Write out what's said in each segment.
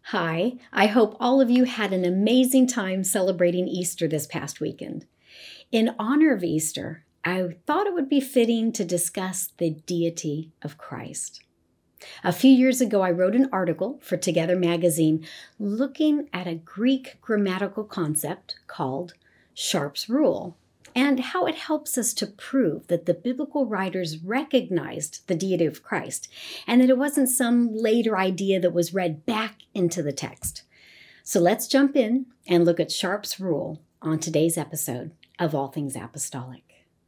Hi, I hope all of you had an amazing time celebrating Easter this past weekend. In honor of Easter, I thought it would be fitting to discuss the deity of Christ. A few years ago, I wrote an article for Together magazine looking at a Greek grammatical concept called Sharp's rule and how it helps us to prove that the biblical writers recognized the deity of Christ and that it wasn't some later idea that was read back into the text. So let's jump in and look at Sharp's rule on today's episode of All Things Apostolic.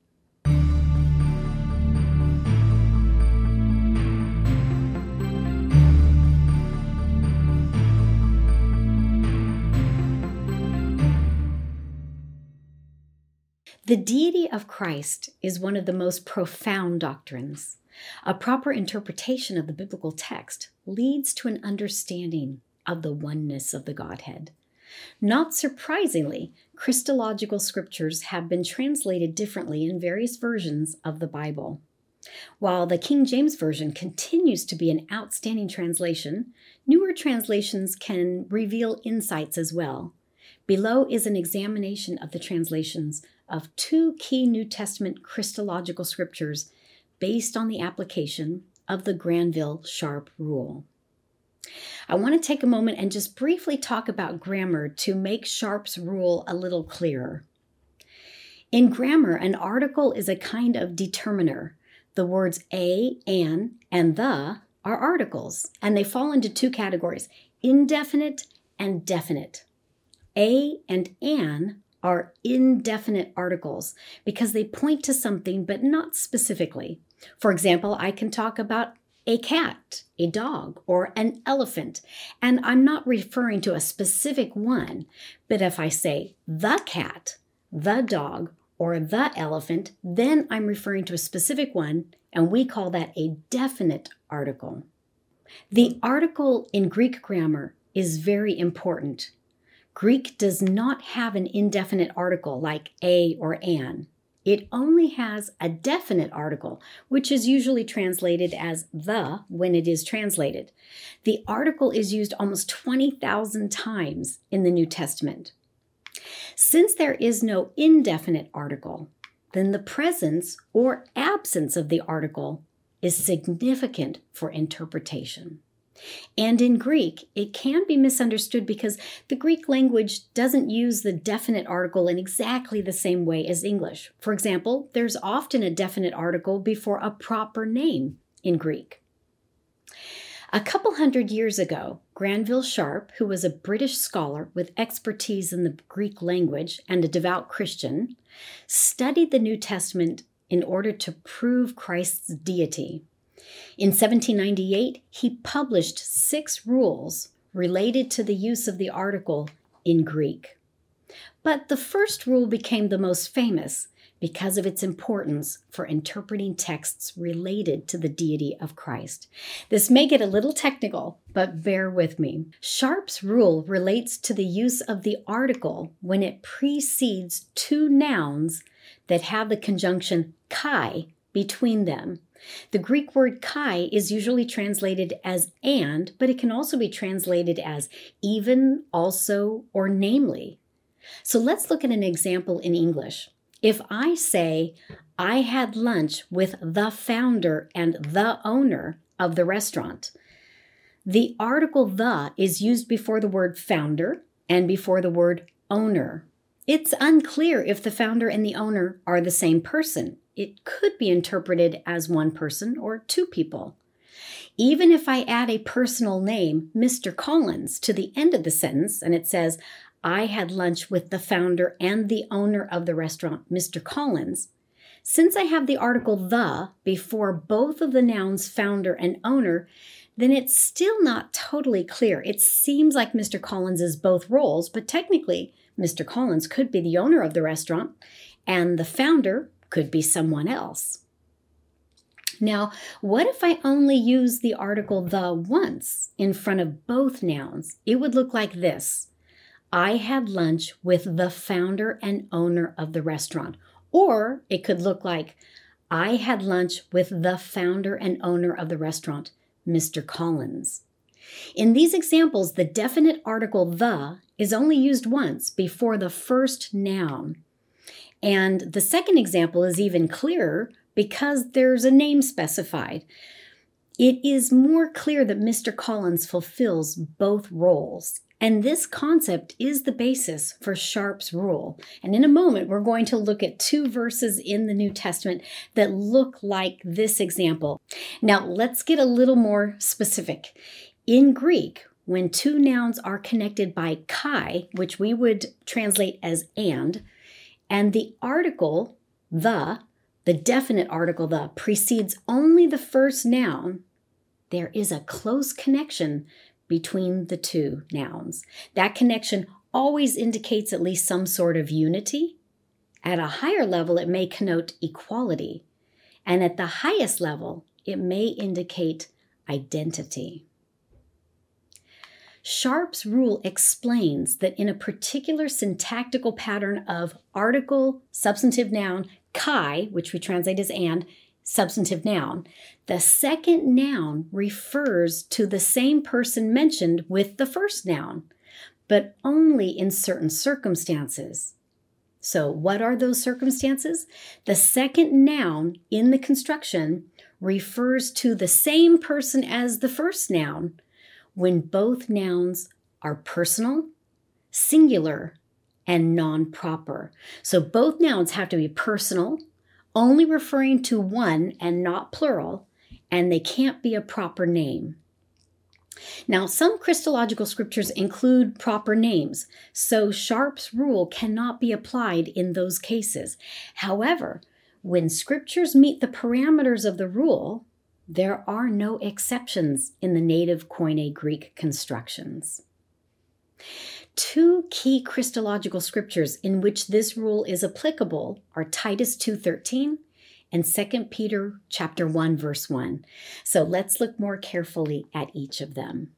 The deity of Christ is one of the most profound doctrines. A proper interpretation of the biblical text leads to an understanding of the oneness of the Godhead. Not surprisingly, Christological scriptures have been translated differently in various versions of the Bible. While the King James Version continues to be an outstanding translation, newer translations can reveal insights as well. Below is an examination of the translations of two key New Testament Christological scriptures based on the application of the Granville-Sharp rule. I want to take a moment and just briefly talk about grammar to make Sharp's rule a little clearer. In grammar, an article is a kind of determiner. The words a, an, and the are articles, and they fall into two categories, indefinite and definite. A and an are indefinite articles because they point to something but not specifically. For example, I can talk about a cat, a dog, or an elephant, and I'm not referring to a specific one, but if I say the cat, the dog, or the elephant, then I'm referring to a specific one, and we call that a definite article. The article in Greek grammar is very important. Greek does not have an indefinite article like a or an. It only has a definite article, which is usually translated as the when it is translated. The article is used almost 20,000 times in the New Testament. Since there is no indefinite article, then the presence or absence of the article is significant for interpretation. And in Greek, it can be misunderstood because the Greek language doesn't use the definite article in exactly the same way as English. For example, there's often a definite article before a proper name in Greek. A couple hundred years ago, Granville-Sharp, who was a British scholar with expertise in the Greek language and a devout Christian, studied the New Testament in order to prove Christ's deity. In 1798, he published 6 rules related to the use of the article in Greek. But the first rule became the most famous because of its importance for interpreting texts related to the deity of Christ. This may get a little technical, but bear with me. Sharp's rule relates to the use of the article when it precedes two nouns that have the conjunction kai between them. The Greek word kai is usually translated as and, but it can also be translated as even, also, or namely. So let's look at an example in English. If I say, I had lunch with the founder and the owner of the restaurant, the article the is used before the word founder and before the word owner. It's unclear if the founder and the owner are the same person. It could be interpreted as one person or two people. Even if I add a personal name, Mr. Collins, to the end of the sentence, and it says, I had lunch with the founder and the owner of the restaurant, Mr. Collins, since I have the article the before both of the nouns founder and owner, then it's still not totally clear. It seems like Mr. Collins is both roles, but technically, Mr. Collins could be the owner of the restaurant, and the founder could be someone else. Now, what if I only use the article the once in front of both nouns? It would look like this. I had lunch with the founder and owner of the restaurant. Or it could look like, I had lunch with the founder and owner of the restaurant, Mr. Collins. In these examples, the definite article the is only used once before the first noun. And the second example is even clearer because there's a name specified. It is more clear that Mr. Collins fulfills both roles. And this concept is the basis for Sharp's rule. And in a moment, we're going to look at 2 verses in the New Testament that look like this example. Now, let's get a little more specific. In Greek, when 2 nouns are connected by kai, which we would translate as and the article the definite article the, precedes only the first noun, there is a close connection between the 2 nouns. That connection always indicates at least some sort of unity. At a higher level, it may connote equality. And at the highest level, it may indicate identity. Sharp's rule explains that in a particular syntactical pattern of article, substantive noun, kai, which we translate as and, substantive noun, the second noun refers to the same person mentioned with the first noun, but only in certain circumstances. So what are those circumstances? The second noun in the construction refers to the same person as the first noun when both nouns are personal, singular, and non-proper. So both nouns have to be personal, only referring to one and not plural, and they can't be a proper name. Now, some Christological scriptures include proper names, so Sharp's rule cannot be applied in those cases. However, when scriptures meet the parameters of the rule, there are no exceptions in the native Koine Greek constructions. 2 key Christological scriptures in which this rule is applicable are Titus 2:13 and 2 Peter chapter 1, verse 1. So let's look more carefully at each of them.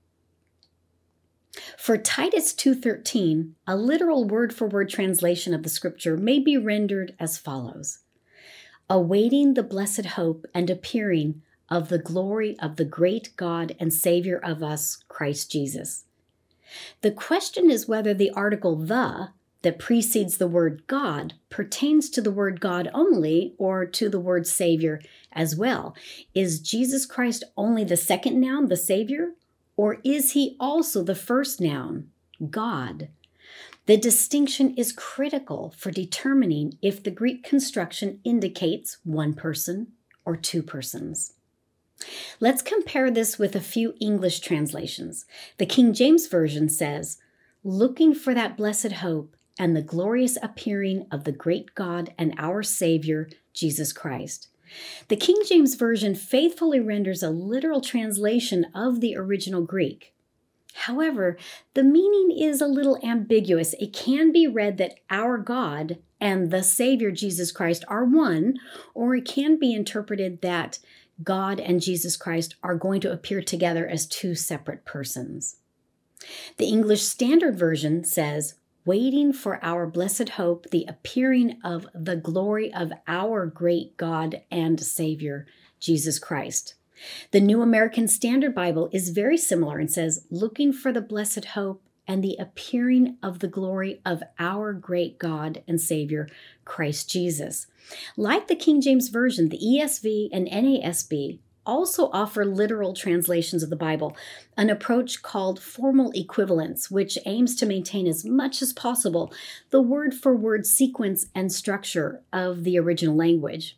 For Titus 2:13, a literal word-for-word translation of the scripture may be rendered as follows: awaiting the blessed hope and appearing of the glory of the great God and Savior of us, Christ Jesus. The question is whether the article the that precedes the word God pertains to the word God only or to the word Savior as well. Is Jesus Christ only the second noun, the Savior, or is he also the first noun, God? The distinction is critical for determining if the Greek construction indicates one person or 2 persons. Let's compare this with a few English translations. The King James Version says, looking for that blessed hope and the glorious appearing of the great God and our Savior, Jesus Christ. The King James Version faithfully renders a literal translation of the original Greek. However, the meaning is a little ambiguous. It can be read that our God and the Savior Jesus Christ are one, or it can be interpreted that God and Jesus Christ are going to appear together as 2 separate persons. The English Standard Version says, waiting for our blessed hope, the appearing of the glory of our great God and Savior, Jesus Christ. The New American Standard Bible is very similar and says, looking for the blessed hope and the appearing of the glory of our great God and Savior, Christ Jesus. Like the King James Version, the ESV and NASB also offer literal translations of the Bible, an approach called formal equivalence, which aims to maintain as much as possible the word-for-word sequence and structure of the original language.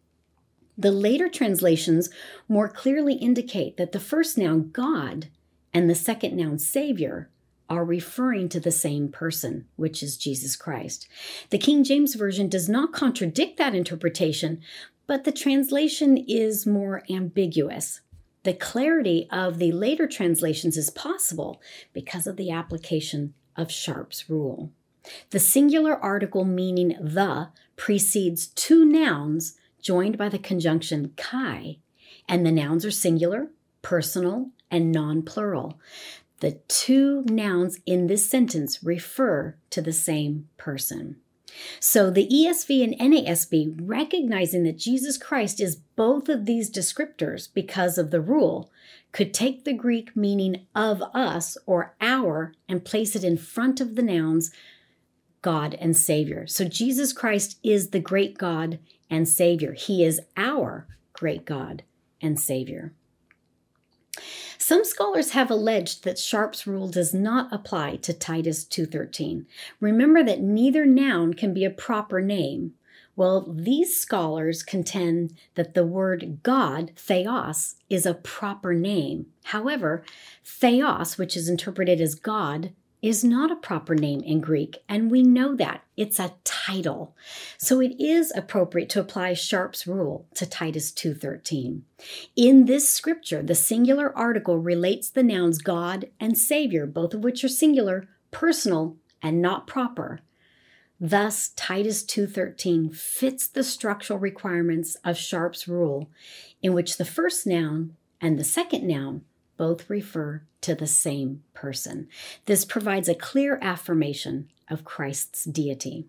The later translations more clearly indicate that the first noun, God, and the second noun, Savior, are referring to the same person, which is Jesus Christ. The King James Version does not contradict that interpretation, but the translation is more ambiguous. The clarity of the later translations is possible because of the application of Sharp's rule. The singular article meaning the precedes 2 nouns joined by the conjunction kai, and the nouns are singular, personal, and non-plural. The 2 nouns in this sentence refer to the same person. So the ESV and NASB, recognizing that Jesus Christ is both of these descriptors because of the rule, could take the Greek meaning of us or our and place it in front of the nouns God and Savior. So Jesus Christ is the great God and Savior. He is our great God and Savior. Some scholars have alleged that Sharp's rule does not apply to Titus 2:13. Remember that neither noun can be a proper name. Well, these scholars contend that the word God, theos, is a proper name. However, theos, which is interpreted as God, is not a proper name in Greek, and we know that. It's a title. So it is appropriate to apply Sharp's rule to Titus 2:13. In this scripture, the singular article relates the nouns God and Savior, both of which are singular, personal, and not proper. Thus, Titus 2:13 fits the structural requirements of Sharp's rule, in which the first noun and the second noun both refer to the same person. This provides a clear affirmation of Christ's deity.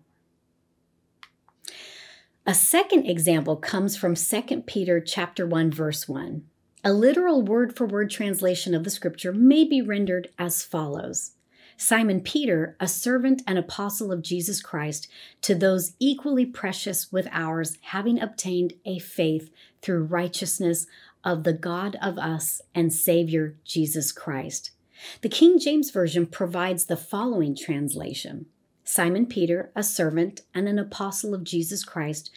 A second example comes from 2 Peter chapter 1, verse 1. A literal word-for-word translation of the scripture may be rendered as follows: Simon Peter, a servant and apostle of Jesus Christ, to those equally precious with ours, having obtained a faith through righteousness of the God of us and Savior Jesus Christ. The King James Version provides the following translation: Simon Peter, a servant and an apostle of Jesus Christ,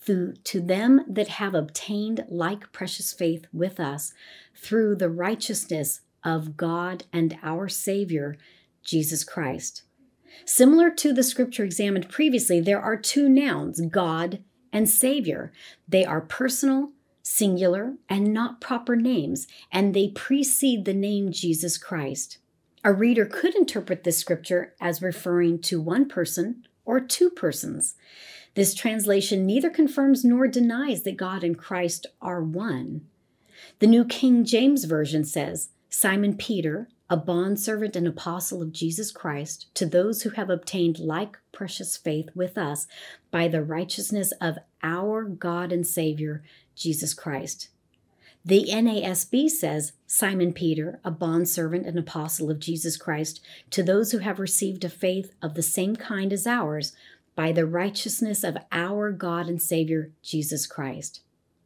to them that have obtained like precious faith with us through the righteousness of God and our Savior Jesus Christ. Similar to the scripture examined previously, there are two nouns, God and Savior. They are personal, singular, and not proper names, and they precede the name Jesus Christ. A reader could interpret this scripture as referring to one person or two persons. This translation neither confirms nor denies that God and Christ are one. The New King James Version says, Simon Peter, a bondservant and apostle of Jesus Christ, to those who have obtained like precious faith with us by the righteousness of our God and Savior, Jesus Christ. The NASB says, Simon Peter, a bondservant and apostle of Jesus Christ, to those who have received a faith of the same kind as ours, by the righteousness of our God and Savior, Jesus Christ.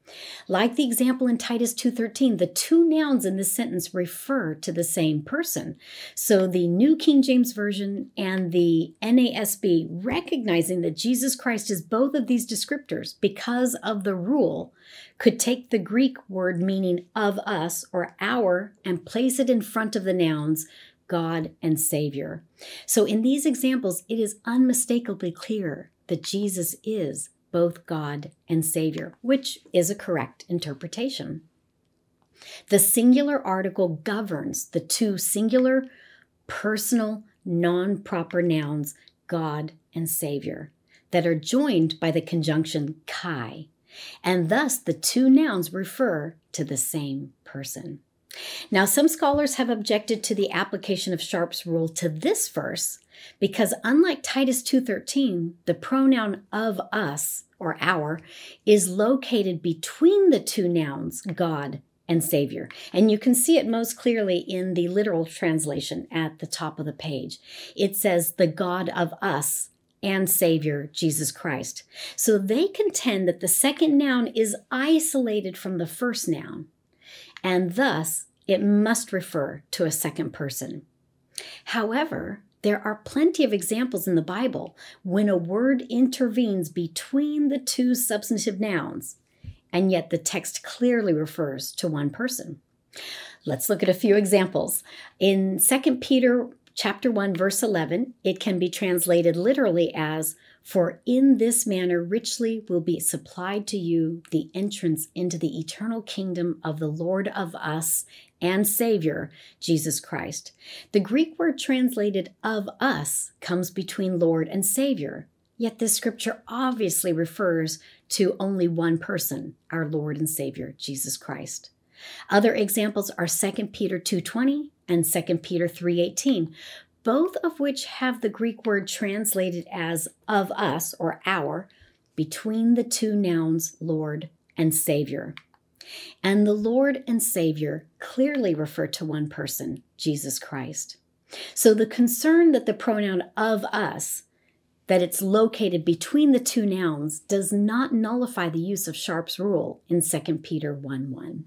Like the example in Titus 2:13, the two nouns in this sentence refer to the same person. So the New King James Version and the NASB, recognizing that Jesus Christ is both of these descriptors because of the rule, could take the Greek word meaning of us or our and place it in front of the nouns God and Savior. So in these examples, it is unmistakably clear that Jesus is both God and Savior, which is a correct interpretation. The singular article governs the two singular, personal, non-proper nouns, God and Savior, that are joined by the conjunction kai, and thus the two nouns refer to the same person. Now, some scholars have objected to the application of Sharp's rule to this verse because, unlike Titus 2:13, the pronoun of us, or our, is located between the two nouns, God and Savior. And you can see it most clearly in the literal translation at the top of the page. It says, the God of us and Savior, Jesus Christ. So they contend that the second noun is isolated from the first noun, and thus it must refer to a second person. However, there are plenty of examples in the Bible when a word intervenes between the two substantive nouns, and yet the text clearly refers to one person. Let's look at a few examples. In 2 Peter chapter 1, verse 11, it can be translated literally as, for in this manner richly will be supplied to you the entrance into the eternal kingdom of the Lord of us and Savior, Jesus Christ. The Greek word translated of us comes between Lord and Savior, yet this scripture obviously refers to only one person, our Lord and Savior, Jesus Christ. Other examples are 2 Peter 2:20 and 2 Peter 3:18. both of which have the Greek word translated as of us or our between the two nouns Lord and Savior. And the Lord and Savior clearly refer to one person, Jesus Christ. So the concern that the pronoun of us, that it's located between the two nouns, does not nullify the use of Sharp's rule in 2 Peter 1:1.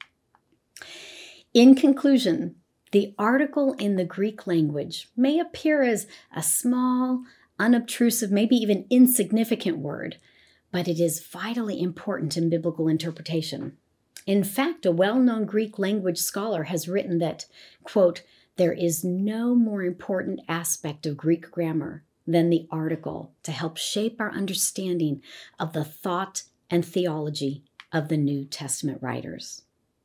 In conclusion, the article in the Greek language may appear as a small, unobtrusive, maybe even insignificant word, but it is vitally important in biblical interpretation. In fact, a well-known Greek language scholar has written that, quote, there is no more important aspect of Greek grammar than the article to help shape our understanding of the thought and theology of the New Testament writers.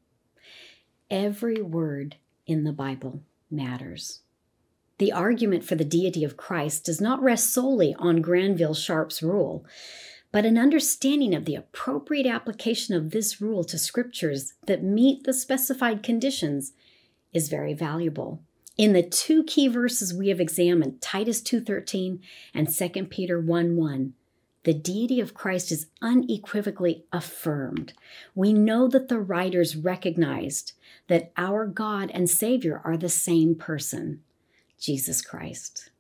Every word in the Bible matters. The argument for the deity of Christ does not rest solely on Granville Sharp's rule, but an understanding of the appropriate application of this rule to scriptures that meet the specified conditions is very valuable. In the two key verses we have examined, Titus 2:13 and 2 Peter 1:1, the deity of Christ is unequivocally affirmed. We know that the writers recognized that our God and Savior are the same person, Jesus Christ.